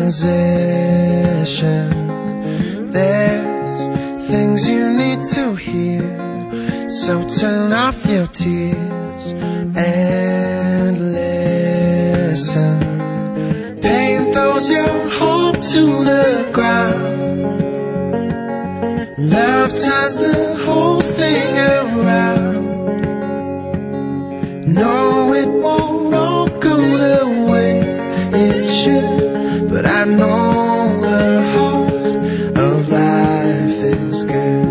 position. There's things you need to hear, so turn off your tears and listen. Pain throws your heart to the ground. Love turns the whole thing around. No, it won't all go the way it should, but I know the heart of life is good.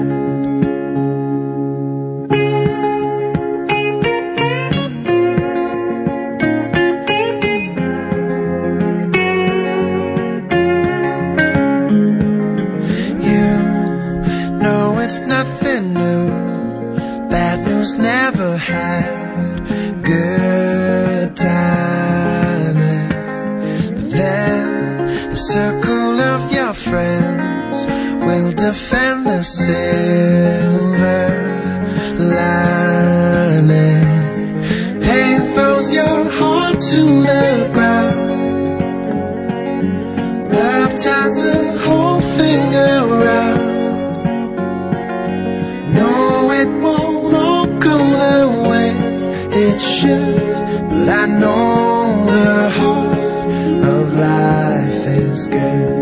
You know it's nothing new. Bad news never had good timing. But then the circle of your friends will defend the silver lining. Pain throws your heart to the ground. Love turns the whole thing around. No, it won't all go the way it should, but I know the heart of life is good.